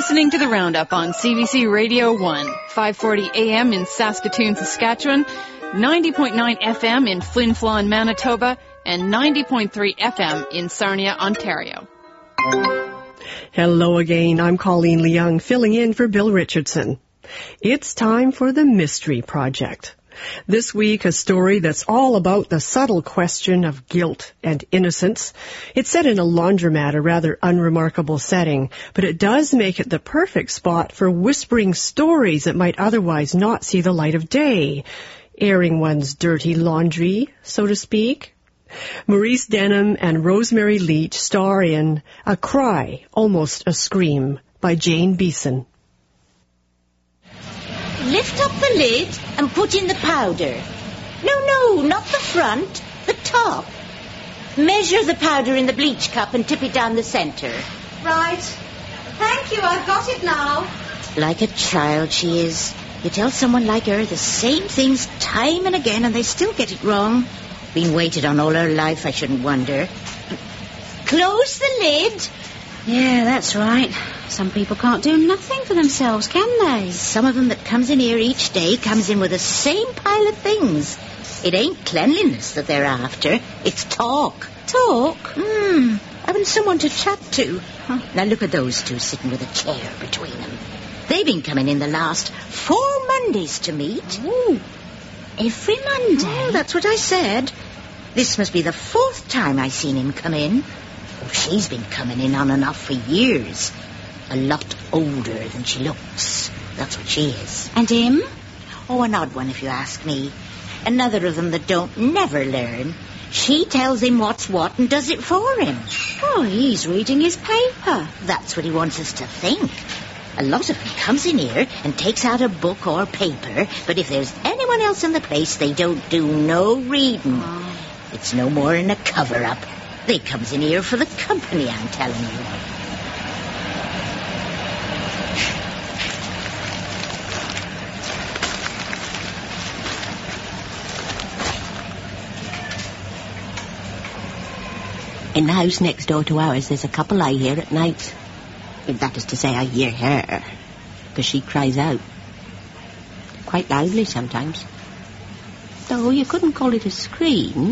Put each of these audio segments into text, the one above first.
listening to the Roundup on CBC Radio 1, 540 AM in Saskatoon, Saskatchewan, 90.9 FM in Flin Flon, Manitoba, and 90.3 FM in Sarnia, Ontario. Hello again. I'm Colleen Leung, filling in for Bill Richardson. It's time for the Mystery Project. This week, a story that's all about the subtle question of guilt and innocence. It's set in a laundromat, a rather unremarkable setting, but it does make it the perfect spot for whispering stories that might otherwise not see the light of day, airing one's dirty laundry, so to speak. Maurice Denham and Rosemary Leach star in A Cry, Almost a Scream by Jane Beeson. Lift up the lid and put in the powder. No, not the front, the top. Measure the powder in the bleach cup and tip it down the center. Right. Thank you, I've got it now. Like a child she is. You tell someone like her the same things time and again and they still get it wrong. Been waited on all her life, I shouldn't wonder. Close the lid. Yeah, that's right. Some people can't do nothing for themselves, can they? Some of them that comes in here each day comes in with the same pile of things. It ain't cleanliness that they're after. It's talk. Talk? Having someone to chat to. Now look at those two sitting with a chair between them. They've been coming in the last 4 Mondays to meet. Ooh. Every Monday? Oh, that's what I said. This must be the 4th time I seen him come in. Oh, she's been coming in on and off for years. A lot older than she looks. That's what she is. And him? Oh, an odd one if you ask me. Another of them that don't never learn. She tells him what's what and does it for him. Oh, he's reading his paper. That's what he wants us to think. A lot of them comes in here and takes out a book or paper, but if there's anyone else in the place, they don't do no reading. Oh. It's no more than a cover-up. They comes in here for the company, I'm telling you. In the house next door to ours, there's a couple I hear at night. That is to say, I hear her, because she cries out. Quite loudly sometimes. Though you couldn't call it a scream.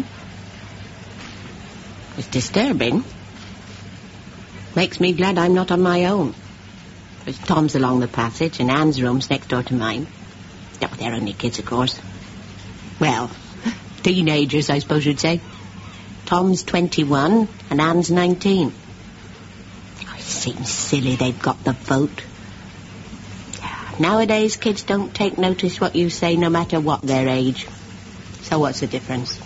It's disturbing. Makes me glad I'm not on my own. There's Tom's along the passage, and Anne's room's next door to mine. No, they're only kids, of course. Well, teenagers, I suppose you'd say. Tom's 21 and Anne's 19. It seems silly they've got the vote. Nowadays, kids don't take notice what you say no matter what their age. So what's the difference?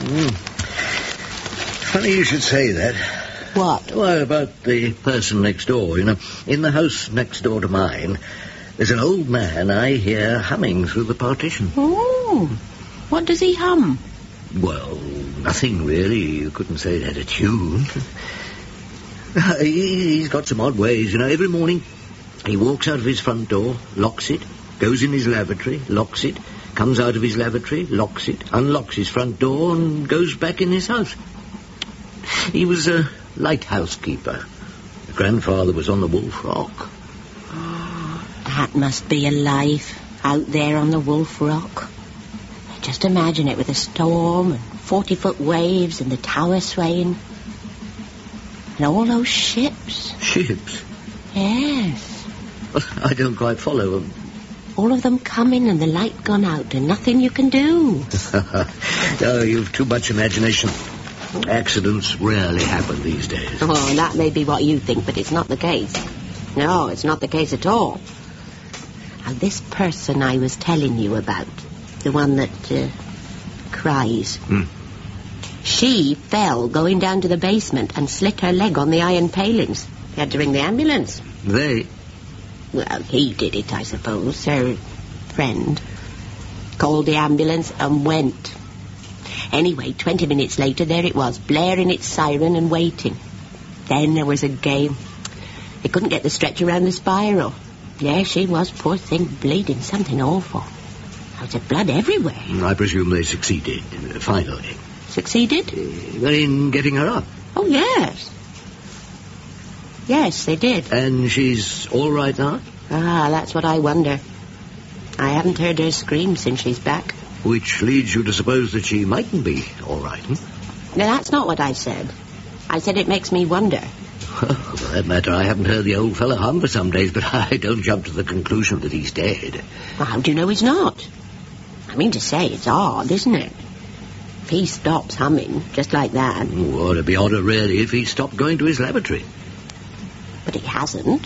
Funny you should say that. What? Well, about the person next door, you know. In the house next door to mine, there's an old man I hear humming through the partition. Oh, what does he hum? Well, nothing really. You couldn't say it had a tune. He's got some odd ways, you know. Every morning he walks out of his front door, locks it, goes in his lavatory, locks it, comes out of his lavatory, locks it, unlocks his front door and goes back in his house. He was a lighthouse keeper. The grandfather was on the Wolf Rock. That must be a life out there on the Wolf Rock. Just imagine it with a storm and 40-foot waves and the tower swaying. And all those ships. Ships? Yes. I don't quite follow them. All of them coming and the light gone out and nothing you can do. Oh, you've too much imagination. Accidents rarely happen these days. Oh, that may be what you think, but it's not the case. No, it's not the case at all. Now, this person I was telling you about, the one that cries, she fell going down to the basement and slit her leg on the iron palings. They had to ring the ambulance. They? Well, he did it, I suppose. Her friend called the ambulance and went. Anyway, 20 minutes later, there it was, blaring its siren and waiting. Then there was a game. They couldn't get the stretcher around the spiral. There she was, poor thing, bleeding something awful. There was blood everywhere. I presume they succeeded, finally. Succeeded? In getting her up. Oh, yes. Yes, they did. And she's all right now? Ah, that's what I wonder. I haven't heard her scream since she's back. Which leads you to suppose that she mightn't be all right, No, that's not what I said. I said it makes me wonder. Well, for that matter, I haven't heard the old fellow hum for some days, but I don't jump to the conclusion that he's dead. Well, how do you know he's not? I mean to say, it's odd, isn't it? If he stops humming, just like that... Oh, it'd be odder, really, if he stopped going to his lavatory. But he hasn't.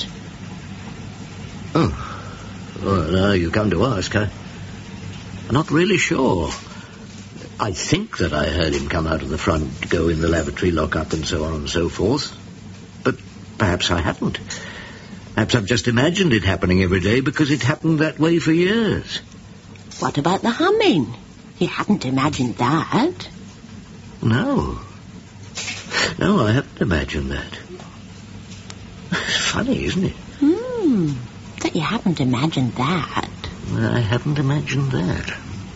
Oh. Well, now you come to ask, I'm not really sure. I think that I heard him come out of the front, go in the lavatory, lock up, and so on and so forth. But perhaps I haven't. Perhaps I've just imagined it happening every day because it happened that way for years. What about the humming? You hadn't imagined that. No. No, I haven't imagined that. It's funny, isn't it? That you haven't imagined that. I haven't imagined that.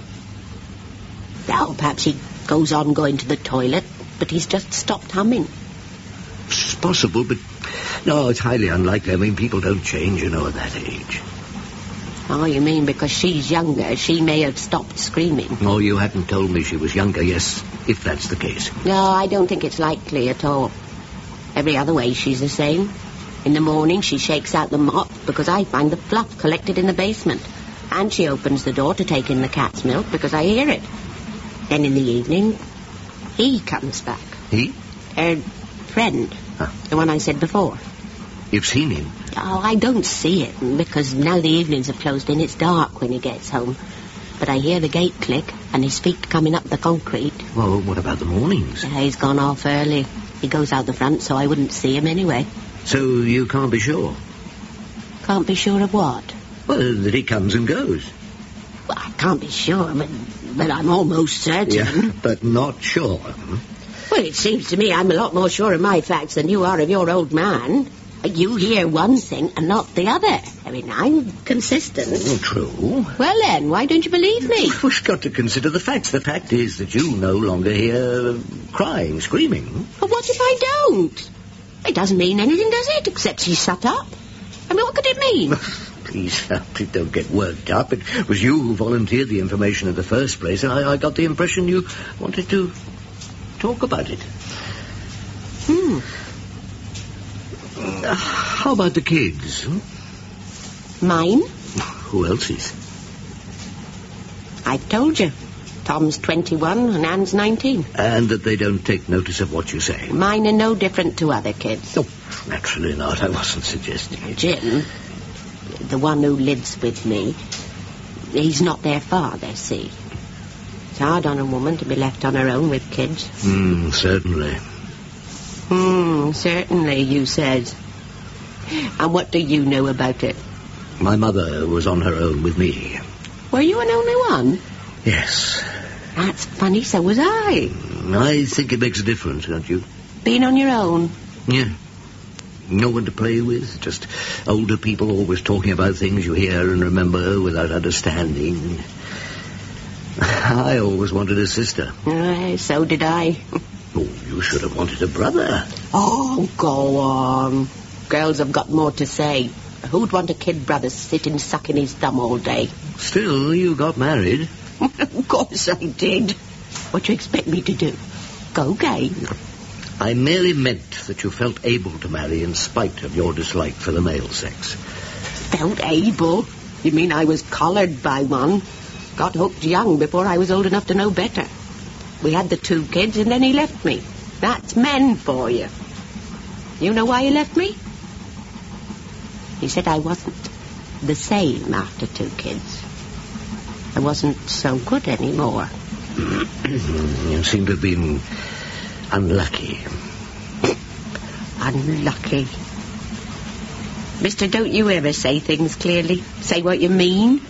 Well, perhaps he goes on going to the toilet, but he's just stopped humming. It's possible, but... No, it's highly unlikely. I mean, people don't change, at that age. Oh, you mean because she's younger, she may have stopped screaming? Oh, you hadn't told me she was younger, yes, if that's the case. No, I don't think it's likely at all. Every other way she's the same. In the morning, she shakes out the mop because I find the fluff collected in the basement. And she opens the door to take in the cat's milk because I hear it. Then in the evening, he comes back. He? Her friend. Huh. The one I said before. You've seen him? Oh, I don't see it because now the evenings are closed in. It's dark when he gets home. But I hear the gate click and his feet coming up the concrete. Well, what about the mornings? He's gone off early. He goes out the front so I wouldn't see him anyway. So you can't be sure? Can't be sure of what? Well, that he comes and goes. Well, I can't be sure, but I'm almost certain. Yeah, but not sure. Well, it seems to me I'm a lot more sure of my facts than you are of your old man. You hear one thing and not the other. I mean, I'm consistent. Oh, true. Well, then, why don't you believe me? We've got to consider the facts. The fact is that you no longer hear crying, screaming. But what if I don't? It doesn't mean anything, does it? Except she's shut up. I mean, what could it mean? Please, don't get worked up. It was you who volunteered the information in the first place, and I got the impression you wanted to talk about it. How about the kids? Mine? Who else's? I told you. Tom's 21 and Anne's 19. And that they don't take notice of what you say? Mine are no different to other kids. Oh, naturally not. I wasn't suggesting it. Jim, the one who lives with me, he's not their father, see. It's hard on a woman to be left on her own with kids. Certainly. Certainly, you said. And what do you know about it? My mother was on her own with me. Were you an only one? Yes. That's funny, so was I. I think it makes a difference, don't you? Being on your own? Yeah. No one to play with, just older people always talking about things you hear and remember without understanding. I always wanted a sister. So did I. Oh, you should have wanted a brother. Oh, go on. Girls have got more to say. Who'd want a kid brother sitting sucking his thumb all day? Still, you got married. Of course I did. What do you expect me to do? Go gay? I merely meant that you felt able to marry in spite of your dislike for the male sex. Felt able? You mean I was collared by one? Got hooked young before I was old enough to know better. We had the 2 kids and then he left me. That's men for you. You know why he left me? He said I wasn't the same after 2 kids. I wasn't so good anymore. You seem to have been unlucky. Unlucky. Mister, don't you ever say things clearly? Say what you mean?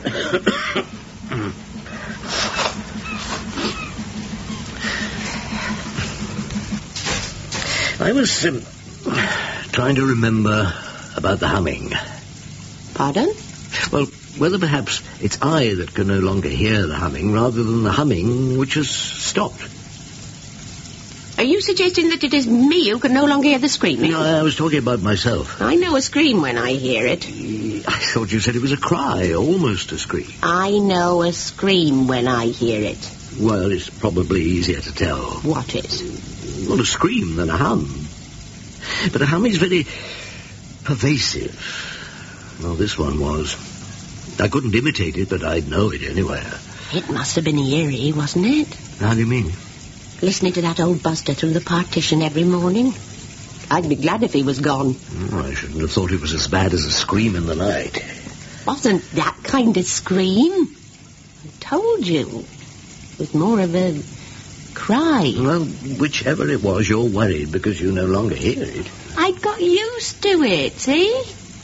I was trying to remember about the humming. Pardon? Well, whether perhaps it's I that can no longer hear the humming rather than the humming which has stopped. Are you suggesting that it is me who can no longer hear the screaming? No, I was talking about myself. I know a scream when I hear it. I thought you said it was a cry, almost a scream. I know a scream when I hear it. Well, it's probably easier to tell. What is? Well, a scream than a hum. But a hum is very pervasive. Well, this one was. I couldn't imitate it, but I'd know it anywhere. It must have been eerie, wasn't it? How do you mean? Listening to that old Buster through the partition every morning. I'd be glad if he was gone. I shouldn't have thought it was as bad as a scream in the night. Wasn't that kind of scream? I told you. It was more of a cry. Well, whichever it was, you're worried because you no longer hear it. I got used to it, see?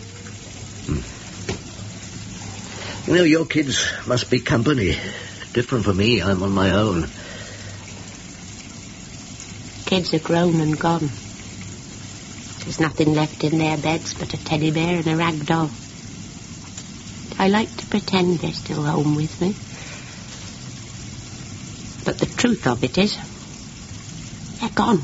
You know, your kids must be company. Different from me, I'm on my own. Kids are grown and gone. There's nothing left in their beds but a teddy bear and a rag doll. I like to pretend they're still home with me. But the truth of it is, they're gone.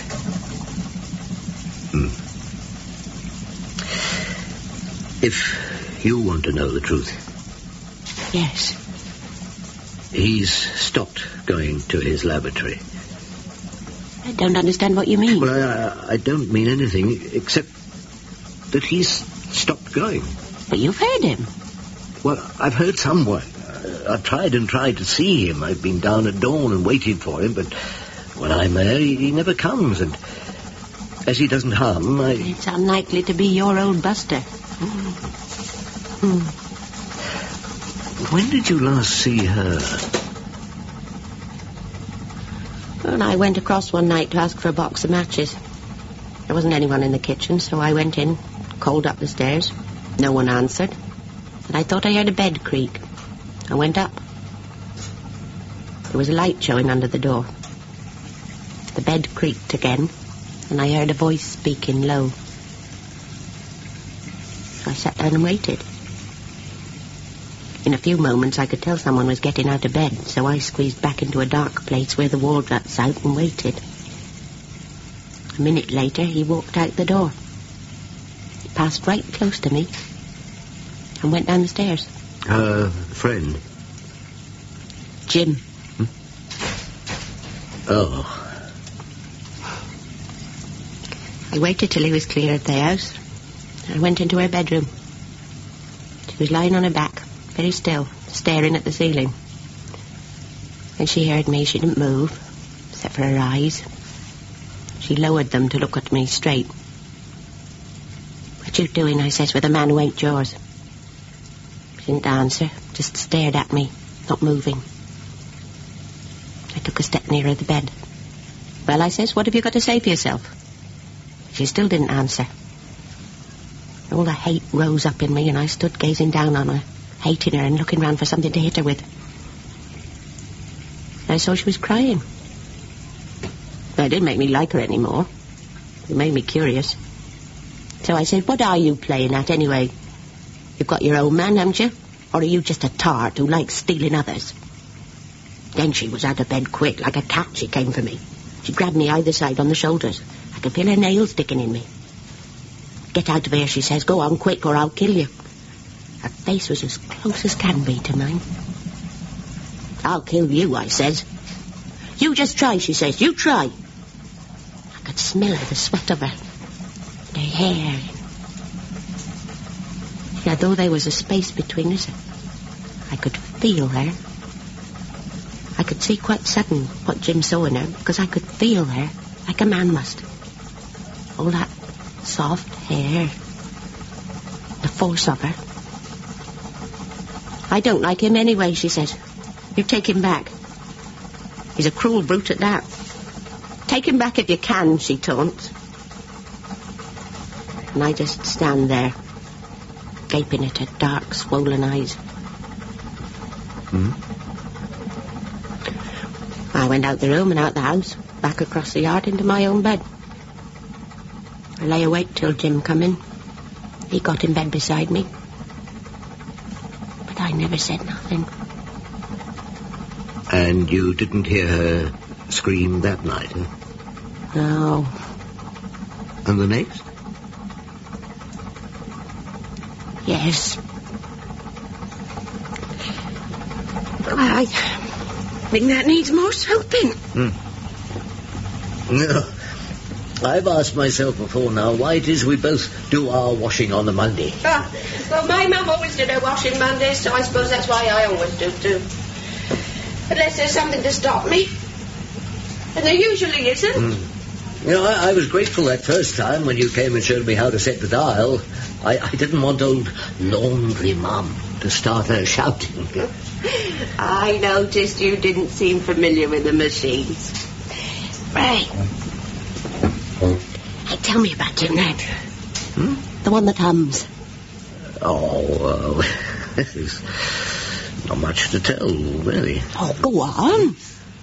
If you want to know the truth. Yes. He's stopped going to his laboratory. I don't understand what you mean. Well, I don't mean anything except that he's stopped going. But you've heard him. Well, I've heard someone. I've tried to see him. I've been down at dawn and waited for him, but when I'm there, he never comes, and as he doesn't hum, It's unlikely to be your old Buster. When did you last see her? Well, I went across one night to ask for a box of matches. There wasn't anyone in the kitchen, so I went in, called up the stairs. No one answered. And I thought I heard a bed creak. I went up. There was a light showing under the door. The bed creaked again, and I heard a voice speaking low. So I sat down and waited. In a few moments I could tell someone was getting out of bed, so I squeezed back into a dark place where the wall juts out and waited. A minute later he walked out the door. He passed right close to me and went down the stairs. Her friend? Jim. Oh. I waited till he was clear of the house. I went into her bedroom. She was lying on her back, very still, staring at the ceiling. When she heard me, she didn't move, except for her eyes. She lowered them to look at me straight. "What you doing?" I says, "with a man who ain't yours?" She didn't answer, just stared at me, not moving. I took a step nearer the bed. "Well," I says, "what have you got to say for yourself?" She still didn't answer. All the hate rose up in me, and I stood gazing down on her, hating her and looking round for something to hit her with. I saw she was crying. Well, it didn't make me like her anymore. It made me curious. So I said, "What are you playing at anyway? You've got your own man, haven't you? Or are you just a tart who likes stealing others?" Then she was out of bed quick, like a cat she came for me. She grabbed me either side on the shoulders. I could feel her nails sticking in me. "Get out of here," she says. "Go on quick or I'll kill you." Her face was as close as can be to mine. "I'll kill you," I says. "You just try," she says. "You try." I could smell her, the sweat of her, and her hair. Yeah, though there was a space between us, I could feel her. I could see quite sudden what Jim saw in her, because I could feel her like a man must. All that soft hair, the force of her. "I don't like him anyway," she says. "You take him back. He's a cruel brute at that. Take him back if you can," she taunts. And I just stand there, gaping at her dark, swollen eyes. I went out the room and out the house, back across the yard into my own bed. I lay awake till Jim come in. He got in bed beside me. But I never said nothing. And you didn't hear her scream that night, huh? No. And the next? Yes. I think that needs more soaping. No. I've asked myself before now why it is we both do our washing on a Monday. Well, my mum always did her washing Mondays, so I suppose that's why I always do too. Unless there's something to stop me. And there usually isn't. You know, I was grateful that first time when you came and showed me how to set the dial. I didn't want old laundry mum to start her shouting. I noticed you didn't seem familiar with the machines. Right. Hey, tell me about Jim Ned. The one that hums. Oh, there's not much to tell, really. Oh, go on.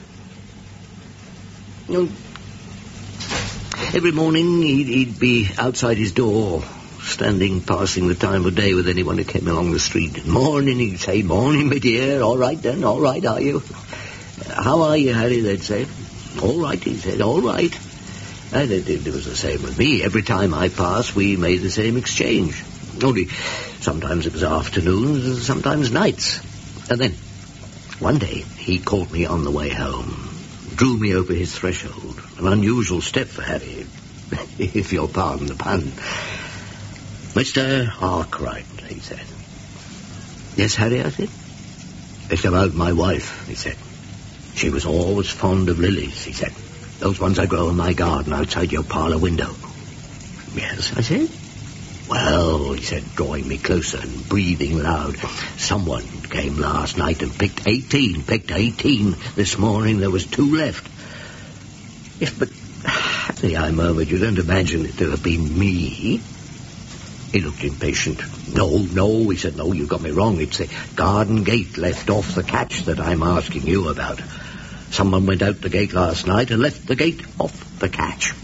You know, every morning he'd be outside his door, standing, passing the time of day with anyone who came along the street. Morning, he'd say, morning, my dear. All right, then, all right, are you? How are you, Harry, they'd say. All right, he said, all right. And it was the same with me. Every time I passed, we made the same exchange. Only sometimes it was afternoons, sometimes nights. And then, one day, he caught me on the way home, drew me over his threshold. An unusual step for Harry, if you'll pardon the pun. Mr. Arkwright, he said. Yes, Harry, I said. It's about my wife, he said. She was always fond of lilies, he said. Those ones I grow in my garden outside your parlour window. Yes, I said. Well, he said, drawing me closer and breathing loud, someone came last night and picked 18. This morning there was 2 left. Yes, but, Harry, I murmured, you don't imagine it to have been me? He looked impatient. No, he said, no, you got me wrong. It's the garden gate left off the catch that I'm asking you about. Someone went out the gate last night and left the gate off the catch.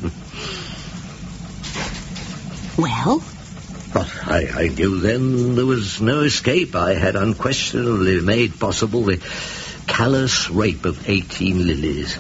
Well? I knew then there was no escape. I had unquestionably made possible the callous rape of 18 lilies.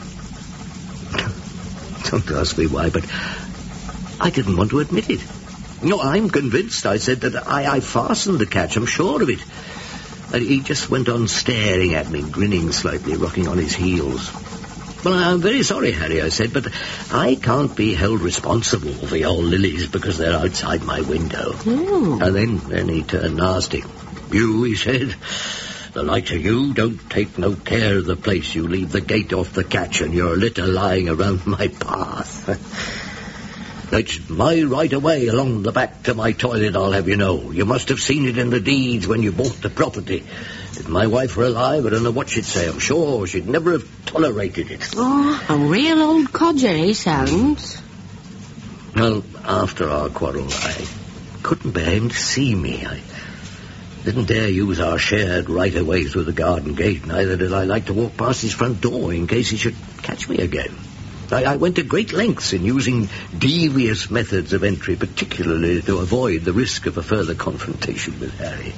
Don't ask me why, but I didn't want to admit it. No, I'm convinced, I said, that I fastened the catch, I'm sure of it. And he just went on staring at me, grinning slightly, rocking on his heels. Well, I'm very sorry, Harry, I said, but I can't be held responsible for your lilies because they're outside my window. And then he turned nasty. You, he said, the likes of you don't take no care of the place. You leave the gate off the catch and your litter lying around my path. It's my right-of-way along the back to my toilet, I'll have you know. You must have seen it in the deeds when you bought the property. If my wife were alive, I don't know what she'd say. I'm sure she'd never have tolerated it. Oh, a real old codger, he sounds. Well, after our quarrel, I couldn't bear him to see me. I didn't dare use our shared right-of-way through the garden gate. Neither did I like to walk past his front door in case he should catch me again. I went to great lengths in using devious methods of entry, particularly to avoid the risk of a further confrontation with Harry.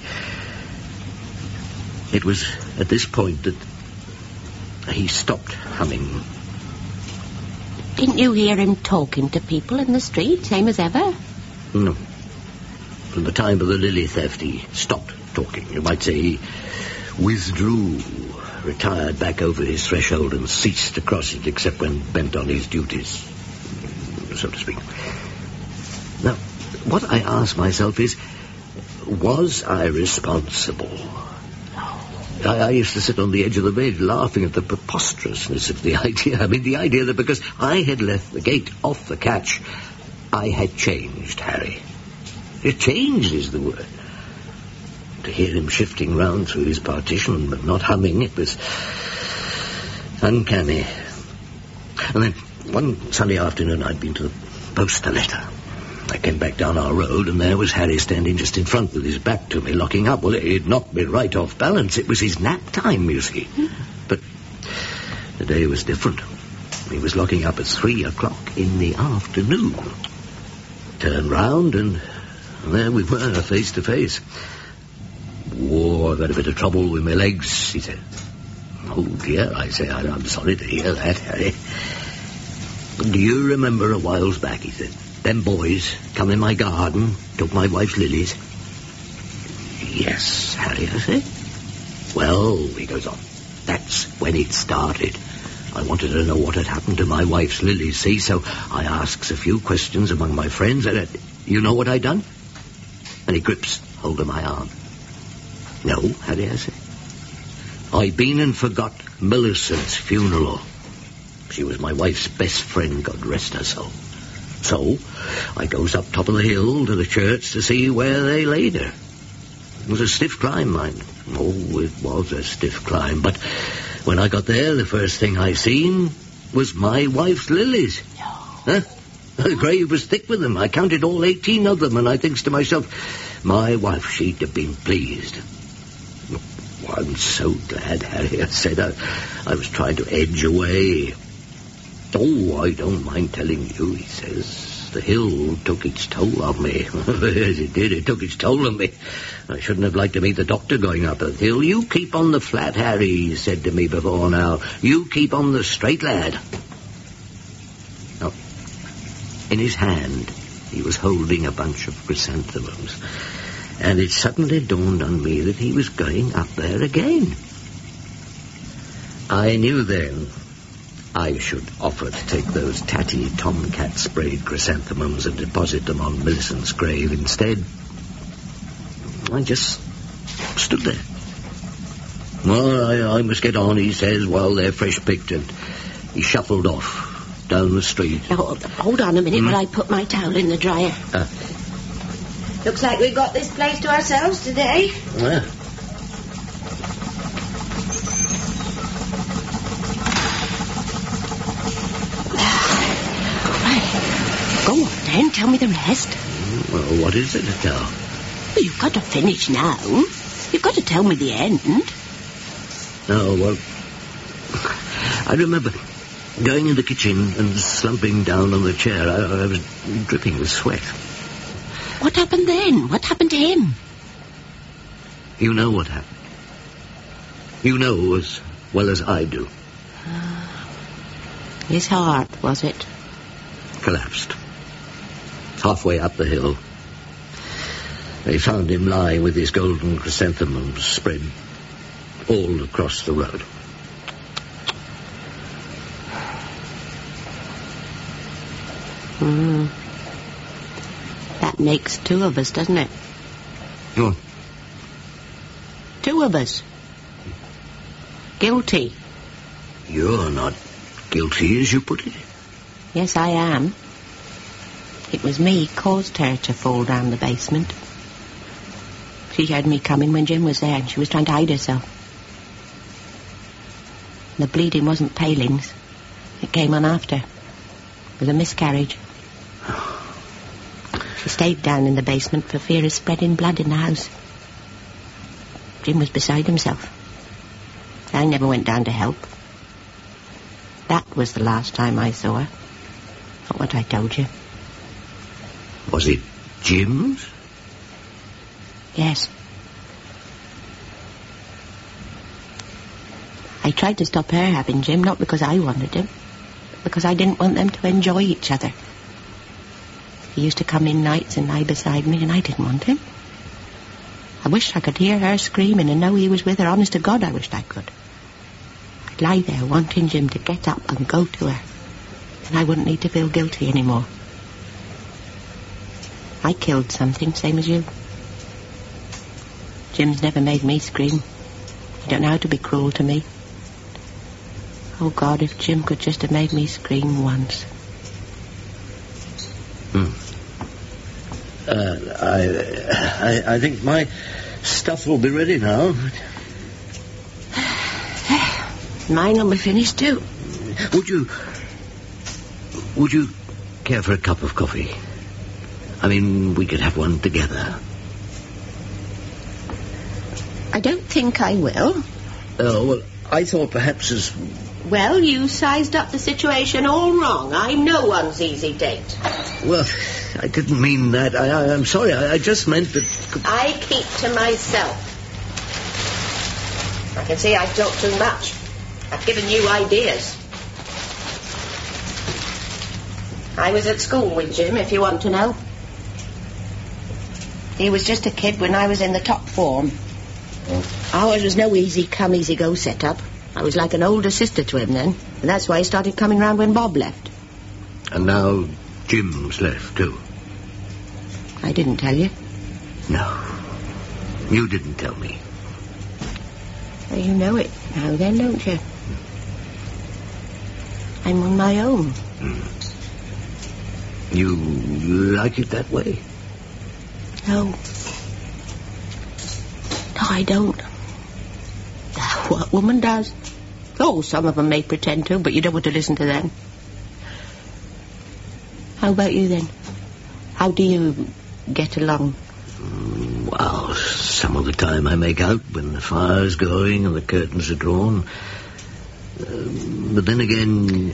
It was at this point that he stopped humming. Didn't you hear him talking to people in the street, same as ever? No. From the time of the lily theft, he stopped talking. You might say he withdrew, retired back over his threshold and ceased to cross it except when bent on his duties, so to speak. Now, what I ask myself is, was I responsible? I used to sit on the edge of the bed laughing at the preposterousness of the idea. I mean, the idea that because I had left the gate off the catch, I had changed Harry. Changed is the word. To hear him shifting round through his partition, but not humming, it was uncanny. And then, one Sunday afternoon, I'd been to the post a letter. I came back down our road, and there was Harry standing just in front with his back to me, locking up. Well, it knocked me right off balance. It was his nap time, you see. But the day was different. He was locking up at 3 o'clock in the afternoon. Turned round, and there we were, face to face. Whoa, I've had a bit of trouble with my legs, he said. Oh, dear, I say, I'm sorry to hear that, Harry. Do you remember a whiles back, he said, them boys come in my garden, took my wife's lilies? Yes, Harry, I said. Well, he goes on, that's when it started. I wanted to know what had happened to my wife's lilies, see, so I asks a few questions among my friends, and you know what I done? And he grips hold of my arm. No, Harry, I said. I been and forgot Millicent's funeral. She was my wife's best friend, God rest her soul. So, I goes up top of the hill to the church to see where they laid her. It was a stiff climb, mind. Oh, it was a stiff climb, but when I got there, the first thing I seen was my wife's lilies. No. Huh? The grave was thick with them. I counted all 18 of them, and I thinks to myself, my wife, she'd have been pleased. Oh, I'm so glad, Harry, I said. I was trying to edge away. Oh, I don't mind telling you, he says. The hill took its toll of me. Yes, it did. It took its toll of me. I shouldn't have liked to meet the doctor going up the hill. You keep on the flat, Harry, he said to me before now. You keep on the straight, lad. Now, in his hand, he was holding a bunch of chrysanthemums. And it suddenly dawned on me that he was going up there again. I knew then I should offer to take those tatty tomcat-sprayed chrysanthemums and deposit them on Millicent's grave. Instead, I just stood there. Well, I must get on, he says, while they're fresh-picked, and he shuffled off down the street. Now, hold on a minute while I put my towel in the dryer. Looks like we've got this place to ourselves today. Well. Go on, then. Tell me the rest. Well, what is it to tell? Well, you've got to finish now. You've got to tell me the end. Oh, well, I remember going in the kitchen and slumping down on the chair. I was dripping with sweat. What happened then? What happened to him? You know what happened. You know as well as I do. His heart, was it? Collapsed. Halfway up the hill. They found him lying with his golden chrysanthemums spread all across the road. That makes two of us, doesn't it? What? Two of us. Guilty. You're not guilty, as you put it. Yes, I am. It was me caused her to fall down the basement. She heard me coming when Jim was there, and she was trying to hide herself. The bleeding wasn't Paling's. It came on after. It was a miscarriage. She stayed down in the basement for fear of spreading blood in the house. Jim was beside himself. I never went down to help. That was the last time I saw her. Not what I told you. Was it Jim's? Yes. I tried to stop her having Jim, not because I wanted him, but because I didn't want them to enjoy each other. He used to come in nights and lie beside me, and I didn't want him. I wished I could hear her screaming and know he was with her. Honest to God, I wished I could. I'd lie there wanting Jim to get up and go to her, and I wouldn't need to feel guilty anymore. I killed something, same as you. Jim's never made me scream. He don't know how to be cruel to me. Oh, God, if Jim could just have made me scream once. I think my stuff will be ready now. Mine will be finished, too. Would you care for a cup of coffee? I mean, we could have one together. I don't think I will. Oh, well, I thought perhaps as... Well, you sized up the situation all wrong. I'm no one's easy date. Well, I didn't mean that. I'm sorry. I just meant that... I keep to myself. I can see I've talked too much. I've given you ideas. I was at school with Jim, if you want to know. He was just a kid when I was in the top form. Ours was no easy come, easy go setup. I was like an older sister to him then, and that's why he started coming round when Bob left. And now Jim's left too. I didn't tell you. No, you didn't tell me. Well, you know it now then, don't you? I'm on my own. You like it that way? No. No, I don't. What woman does? Oh, some of them may pretend to, but you don't want to listen to them. How about you, then? How do you get along? Well, some of the time I make out when the fire's going and the curtains are drawn. But then again...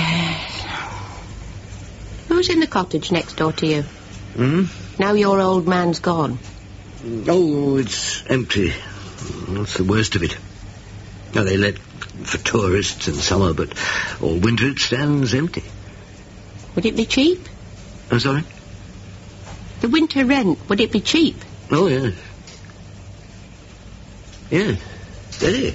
Who's in the cottage next door to you? Now your old man's gone. Oh, it's empty. That's the worst of it. Now, they let for tourists in summer, but all winter it stands empty. Would it be cheap? I'm sorry? The winter rent, would it be cheap? Oh, yes. Yes, very.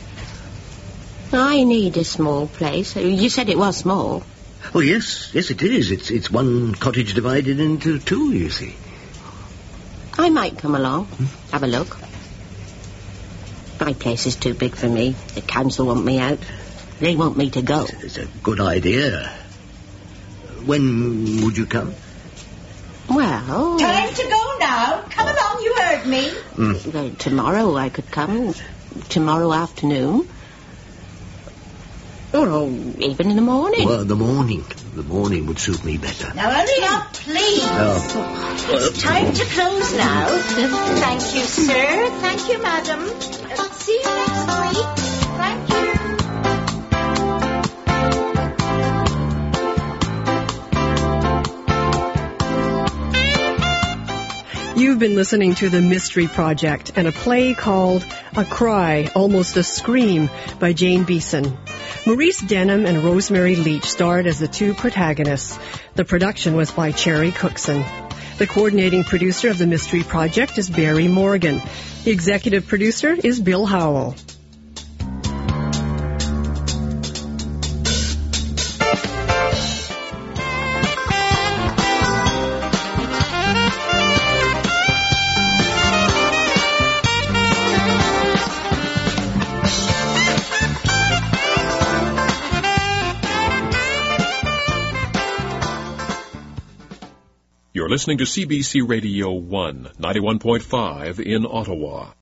I need a small place. You said it was small. Oh, yes, it is. It's one cottage divided into two, you see. I might come along, have a look. My place is too big for me. The council want me out. They want me to go. It's a good idea. When would you come? Well... Time to go now. Come along, you heard me. Well, tomorrow I could come. Tomorrow afternoon. Or even in the morning. Well, the morning. The morning would suit me better. Now hurry up, please. Oh. It's time to close now. Thank you, sir. Thank you, madam. See you next week. Thank you. You've been listening to The Mystery Project and a play called A Cry, Almost a Scream by Jane Beeson. Maurice Denham and Rosemary Leach starred as the two protagonists. The production was by Cherry Cookson. The coordinating producer of The Mystery Project is Barry Morgan. The executive producer is Bill Howell. You're listening to CBC Radio 1, 91.5 in Ottawa.